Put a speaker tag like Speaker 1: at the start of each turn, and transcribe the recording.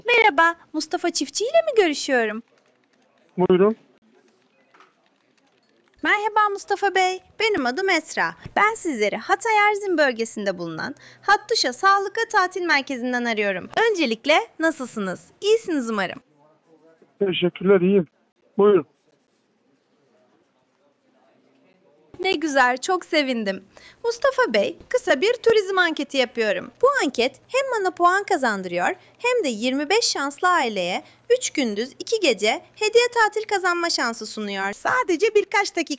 Speaker 1: Merhaba, Mustafa Çiftçi ile mi görüşüyorum?
Speaker 2: Buyurun.
Speaker 1: Merhaba Mustafa Bey, benim adım Esra. Ben sizleri Hatay Erzin bölgesinde bulunan Hattuşa Sağlıklı Tatil Merkezi'nden arıyorum. Öncelikle nasılsınız? İyisiniz umarım.
Speaker 2: Teşekkürler, iyiyim. Buyurun.
Speaker 1: Ne güzel, çok sevindim. Mustafa Bey, kısa bir turizm anketi yapıyorum. Bu anket hem bana puan kazandırıyor hem de 25 şanslı aileye 3 gündüz 2 gece hediye tatil kazanma şansı sunuyor. Sadece birkaç dakika